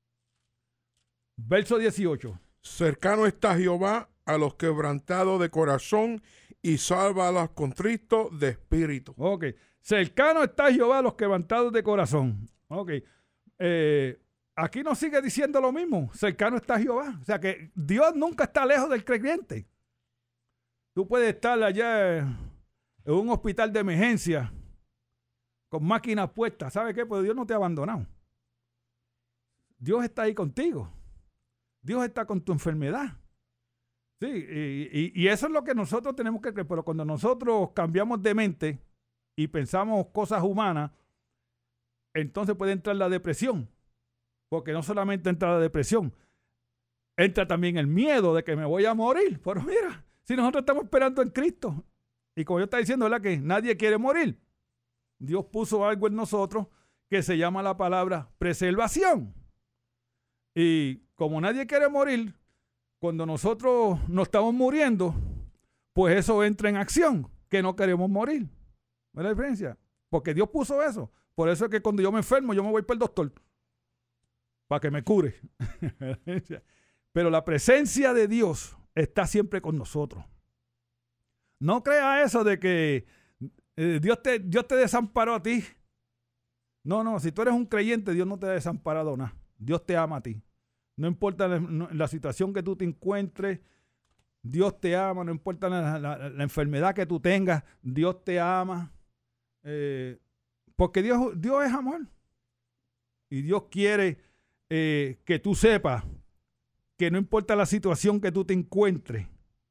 verso 18. Cercano está Jehová a los quebrantados de corazón y salva a los contritos de espíritu. Ok. Cercano está Jehová a los quebrantados de corazón. Ok. Aquí nos sigue diciendo lo mismo. Cercano está Jehová. O sea que Dios nunca está lejos del creyente. Tú puedes estar allá en un hospital de emergencia con máquinas puestas. ¿Sabe qué? Pues Dios no te ha abandonado. Dios está ahí contigo. Dios está con tu enfermedad. Sí, y eso es lo que nosotros tenemos que creer. Pero cuando nosotros cambiamos de mente y pensamos cosas humanas, entonces puede entrar la depresión. Porque no solamente entra la depresión, entra también el miedo de que me voy a morir. Pero mira, si nosotros estamos esperando en Cristo, y como yo estaba diciendo, ¿verdad? Que nadie quiere morir. Dios puso algo en nosotros que se llama la palabra preservación. Y como nadie quiere morir, cuando nosotros nos estamos muriendo, pues eso entra en acción, que no queremos morir. ¿Ves la diferencia? Porque Dios puso eso. Por eso es que cuando yo me enfermo, yo me voy para el doctor, para que me cure. Pero la presencia de Dios está siempre con nosotros. No crea eso de que Dios te desamparó a ti. No, si tú eres un creyente, Dios no te ha desamparado nada. Dios te ama a ti. No importa la situación que tú te encuentres, Dios te ama, no importa la enfermedad que tú tengas, Dios te ama. Porque Dios es amor. Y Dios quiere que tú sepas que no importa la situación que tú te encuentres,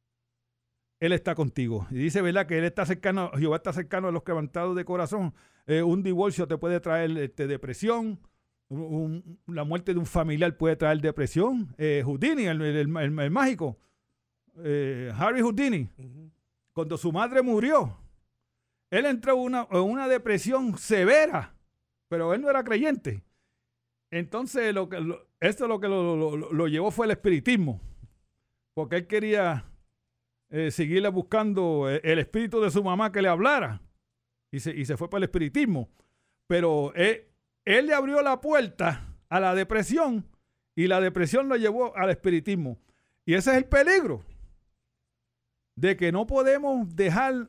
Él está contigo. Y dice, ¿verdad?, que Él está cercano, Jehová está cercano a los quebrantados de corazón. Un divorcio te puede traer depresión. La muerte de un familiar puede traer depresión. Houdini, el mágico, Harry Houdini, cuando su madre murió, él entró en una depresión severa, pero él no era creyente. Entonces, esto lo que lo llevó fue el espiritismo, porque él quería seguirle buscando el espíritu de su mamá que le hablara, y se fue para el espiritismo. Pero él le abrió la puerta a la depresión, y la depresión lo llevó al espiritismo. Y ese es el peligro, de que no podemos dejar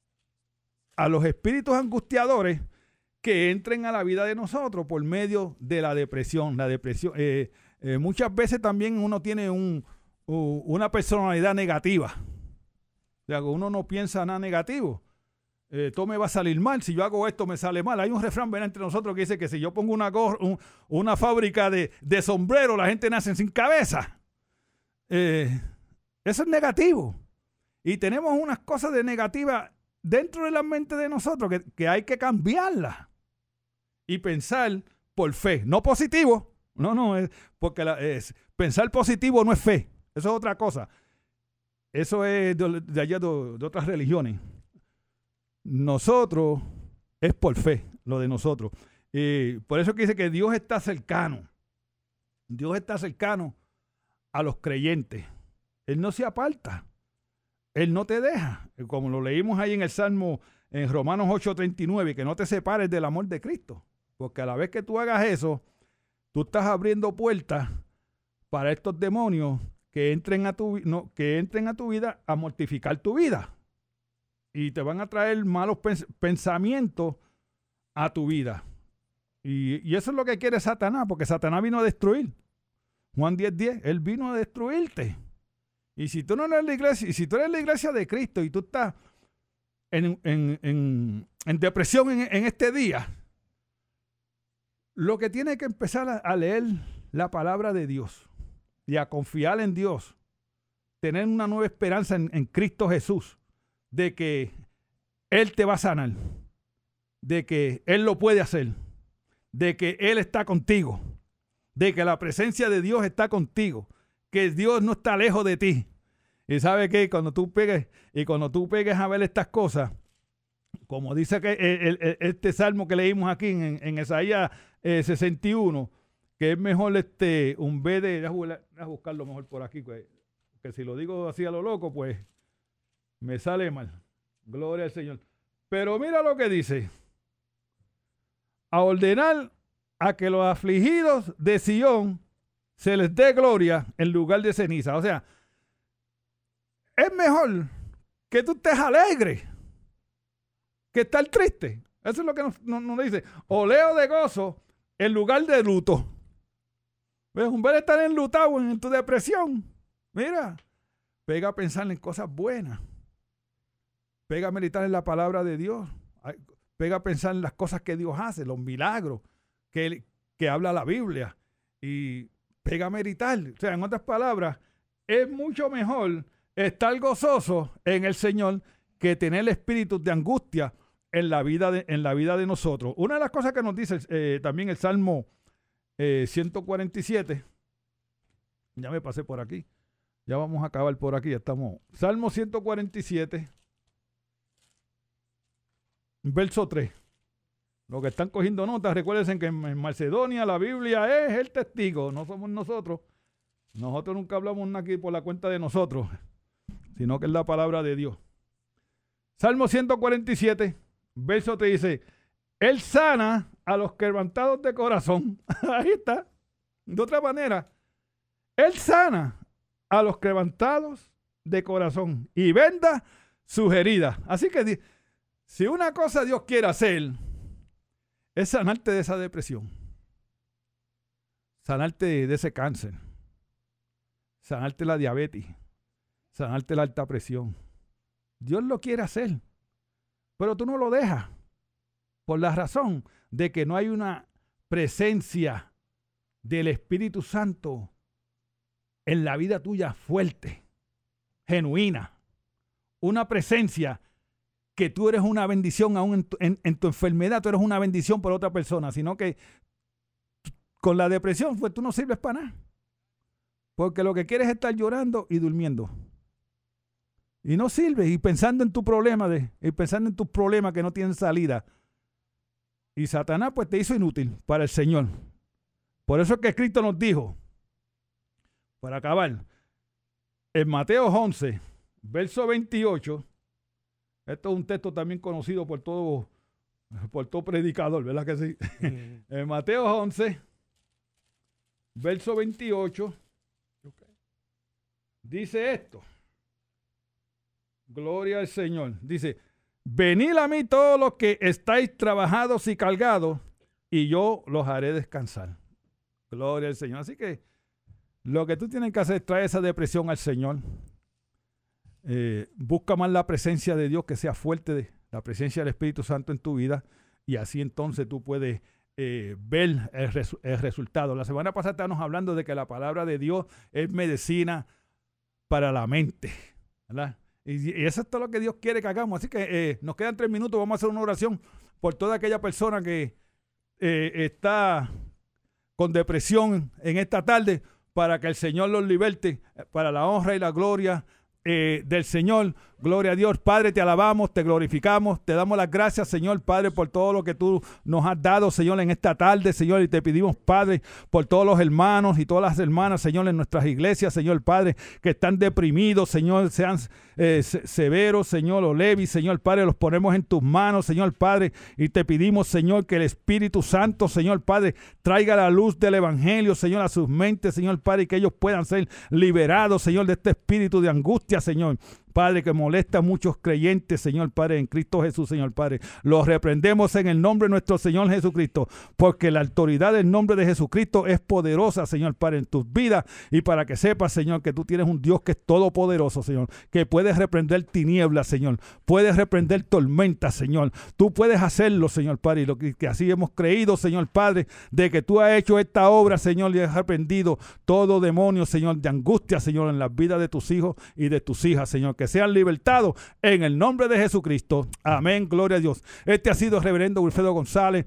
a los espíritus angustiadores que entren a la vida de nosotros por medio de la depresión. La depresión, muchas veces también uno tiene una personalidad negativa. O sea, uno no piensa nada negativo. Todo me va a salir mal. Si yo hago esto, me sale mal. Hay un refrán, ¿verdad?, entre nosotros que dice que si yo pongo una fábrica de sombrero, la gente nace sin cabeza. Eso es negativo. Y tenemos unas cosas de negativas dentro de la mente de nosotros que hay que cambiarlas y pensar por fe, no positivo. No, porque pensar positivo no es fe. Eso es otra cosa. Eso es de allá de otras religiones. Nosotros es por fe, lo de nosotros. Por eso que dice que Dios está cercano. Dios está cercano a los creyentes. Él no se aparta. Él no te deja. Como lo leímos ahí en el Salmo, en Romanos 8:39, que no te separes del amor de Cristo. Porque a la vez que tú hagas eso, tú estás abriendo puertas para estos demonios que entren a tu vida a mortificar tu vida. Y te van a traer malos pensamientos a tu vida. Y eso es lo que quiere Satanás, porque Satanás vino a destruir. Juan 10:10, él vino a destruirte. Y si tú no eres la iglesia, y si tú eres la iglesia de Cristo y tú estás en depresión en este día, lo que tienes que empezar a leer la palabra de Dios y a confiar en Dios, tener una nueva esperanza en Cristo Jesús, de que Él te va a sanar, de que Él lo puede hacer, de que Él está contigo, de que la presencia de Dios está contigo, que Dios no está lejos de ti. Y sabe que cuando tú pegues a ver estas cosas, como dice que este salmo que leímos aquí en Isaías 61, que es mejor un B de, déjame buscarlo mejor por aquí, que si lo digo así a lo loco, pues me sale mal. Gloria al Señor. Pero mira lo que dice: a ordenar a que los afligidos de Sión se les dé gloria en lugar de ceniza. O sea, es mejor que tú estés alegre que estar triste. Eso es lo que nos dice. Oleo de gozo en lugar de luto. ¿Ves? En vez de estar enlutado en tu depresión, mira, pega a pensar en cosas buenas. Pega a meditar en la palabra de Dios. Pega a pensar en las cosas que Dios hace, los milagros que habla la Biblia. Y pega a meditar. O sea, en otras palabras, es mucho mejor estar gozoso en el Señor que tener espíritus de angustia en la vida de nosotros. Una de las cosas que nos dice también el Salmo 147, ya me pasé por aquí, ya vamos a acabar por aquí, ya estamos. Salmo 147, verso 3. Los que están cogiendo notas, recuérdense que en Macedonia la Biblia es el testigo, no somos nosotros. Nosotros nunca hablamos aquí por la cuenta de nosotros, sino que es la palabra de Dios. Salmo 147, verso 3 dice: Él sana a los quebrantados de corazón. Ahí está. De otra manera, Él sana a los quebrantados de corazón y venda sus heridas. Así que si una cosa Dios quiere hacer, es sanarte de esa depresión, sanarte de ese cáncer, sanarte la diabetes, sanarte la alta presión. Dios lo quiere hacer, pero tú no lo dejas por la razón de que no hay una presencia del Espíritu Santo en la vida tuya fuerte, genuina. Una presencia que tú eres una bendición aún en tu enfermedad, tú eres una bendición por otra persona, sino que con la depresión pues tú no sirves para nada. Porque lo que quieres es estar llorando y durmiendo. Y no sirve, y pensando en tu problema, y pensando en tus problemas que no tienen salida. Y Satanás pues te hizo inútil para el Señor. Por eso es que Cristo nos dijo, para acabar, en Mateo 11, verso 28, esto es un texto también conocido por todo predicador, ¿verdad que sí? En Mateo 11, verso 28, dice esto. Gloria al Señor. Dice, venid a mí todos los que estáis trabajados y cargados, y yo los haré descansar. Gloria al Señor. Así que lo que tú tienes que hacer es traer esa depresión al Señor. Busca más la presencia de Dios, que sea fuerte, la presencia del Espíritu Santo en tu vida, y así entonces tú puedes ver el resultado. La semana pasada estábamos hablando de que la palabra de Dios es medicina para la mente, ¿verdad? Y eso es todo lo que Dios quiere que hagamos. Así que nos quedan 3 minutos. Vamos a hacer una oración por toda aquella persona que está con depresión en esta tarde, para que el Señor los liberte, para la honra y la gloria del Señor. Gloria a Dios. Padre, te alabamos, te glorificamos, te damos las gracias, Señor, Padre, por todo lo que tú nos has dado, Señor, en esta tarde, Señor, y te pedimos, Padre, por todos los hermanos y todas las hermanas, Señor, en nuestras iglesias, Señor, Padre, que están deprimidos, Señor, sean severos, Señor, o levis, Señor, Padre, los ponemos en tus manos, Señor, Padre, y te pedimos, Señor, que el Espíritu Santo, Señor, Padre, traiga la luz del Evangelio, Señor, a sus mentes, Señor, Padre, y que ellos puedan ser liberados, Señor, de este espíritu de angustia, Señor, Padre, que molesta a muchos creyentes, Señor Padre, en Cristo Jesús, Señor Padre. Los reprendemos en el nombre de nuestro Señor Jesucristo, porque la autoridad del nombre de Jesucristo es poderosa, Señor Padre, en tus vidas, y para que sepas, Señor, que tú tienes un Dios que es todopoderoso, Señor, que puedes reprender tinieblas, Señor, puedes reprender tormentas, Señor. Tú puedes hacerlo, Señor Padre, y lo que así hemos creído, Señor Padre, de que tú has hecho esta obra, Señor, y has reprendido todo demonio, Señor, de angustia, Señor, en las vidas de tus hijos y de tus hijas, Señor, que sean libertados en el nombre de Jesucristo. Amén, gloria a Dios. Este ha sido el reverendo Wilfredo González,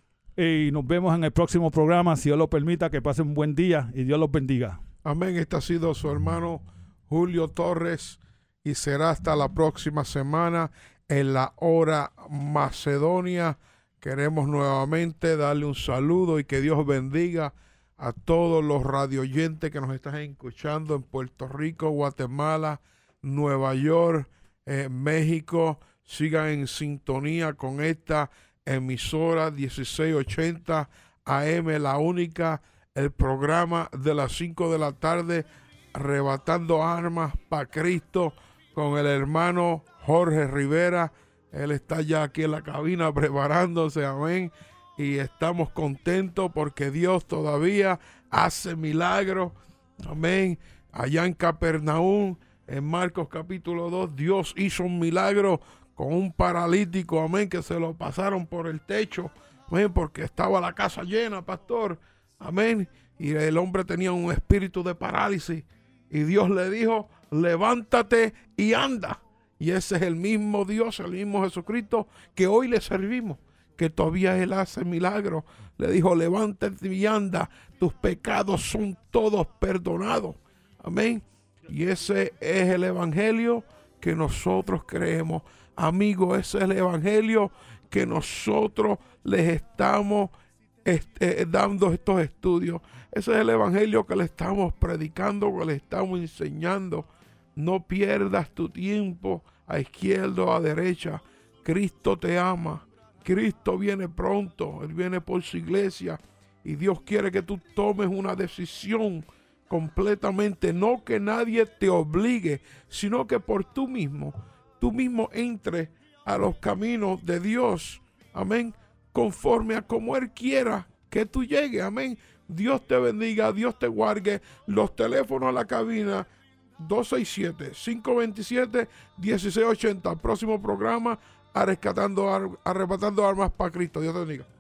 y nos vemos en el próximo programa, si Dios lo permita. Que pasen un buen día y Dios los bendiga. Amén. Este ha sido su hermano Julio Torres, y será hasta la próxima semana en la hora Macedonia. Queremos nuevamente darle un saludo y que Dios bendiga a todos los radioyentes que nos están escuchando en Puerto Rico, Guatemala, Nueva York, México. Sigan en sintonía con esta emisora 1680 AM, la única, el programa de las 5 de la tarde, Arrebatando Armas para Cristo, con el hermano Jorge Rivera. Él está ya aquí en la cabina preparándose, amén. Y estamos contentos porque Dios todavía hace milagros, amén. Allá en Capernaum, en Marcos capítulo 2, Dios hizo un milagro con un paralítico, amén, que se lo pasaron por el techo, amén, porque estaba la casa llena, pastor, amén, y el hombre tenía un espíritu de parálisis, y Dios le dijo, levántate y anda. Y ese es el mismo Dios, el mismo Jesucristo que hoy le servimos, que todavía Él hace milagros. Le dijo, levántate y anda, tus pecados son todos perdonados, amén. Y ese es el evangelio que nosotros creemos. Amigos, ese es el evangelio que nosotros les estamos dando estos estudios. Ese es el evangelio que le estamos predicando, que le estamos enseñando. No pierdas tu tiempo a izquierda o a derecha. Cristo te ama. Cristo viene pronto. Él viene por su iglesia. Y Dios quiere que tú tomes una decisión completamente, no que nadie te obligue, sino que por tú mismo entres a los caminos de Dios, amén, conforme a como Él quiera que tú llegues, amén. Dios te bendiga, Dios te guarde. Los teléfonos a la cabina 267-527-1680. El próximo programa, arrebatando armas para Cristo. Dios te bendiga.